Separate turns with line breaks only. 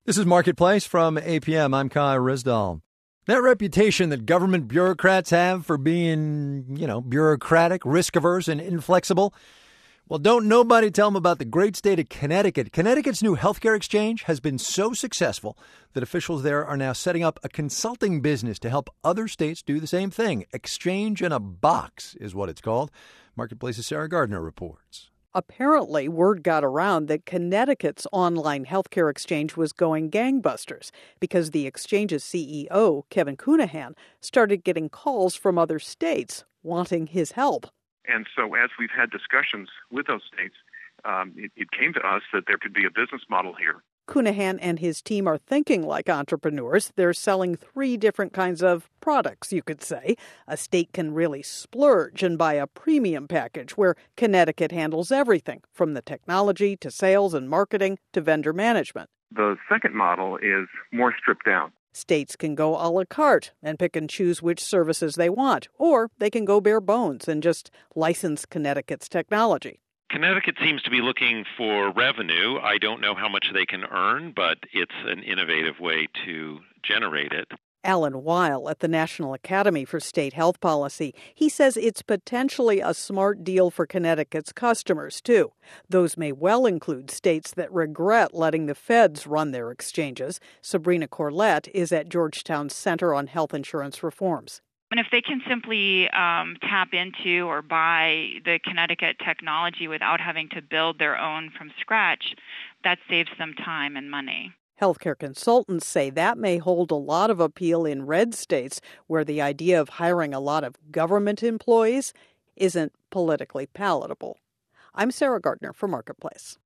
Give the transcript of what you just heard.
This is Marketplace from APM. I'm Kai Rizdal. That reputation that government bureaucrats have for being, bureaucratic, risk-averse, and inflexible, well, don't nobody tell them about the great state of Connecticut. Connecticut's new healthcare exchange has been so successful that officials there are now setting up a consulting business to help other states do the same thing. Exchange in a Box is what it's called. Marketplace's Sarah Gardner reports.
Apparently, word got around that Connecticut's online healthcare exchange was going gangbusters because the exchange's CEO, Kevin Counihan, started getting calls from other states wanting his help.
And so as we've had discussions with those states, it came to us that there could be a business model here.
Counihan and his team are thinking like entrepreneurs. They're selling 3 different kinds of products, you could say. A state can really splurge and buy a premium package where Connecticut handles everything, from the technology to sales and marketing to vendor management.
The second model is more stripped down.
States can go a la carte and pick and choose which services they want, or they can go bare bones and just license Connecticut's technology.
Connecticut seems to be looking for revenue. I don't know how much they can earn, but it's an innovative way to generate it.
Alan Weil at the National Academy for State Health Policy. He says it's potentially a smart deal for Connecticut's customers, too. Those may well include states that regret letting the feds run their exchanges. Sabrina Corlett is at Georgetown's Center on Health Insurance Reforms.
And if they can simply tap into or buy the Connecticut technology without having to build their own from scratch, that saves them time and money.
Healthcare consultants say that may hold a lot of appeal in red states where the idea of hiring a lot of government employees isn't politically palatable. I'm Sarah Gardner for Marketplace.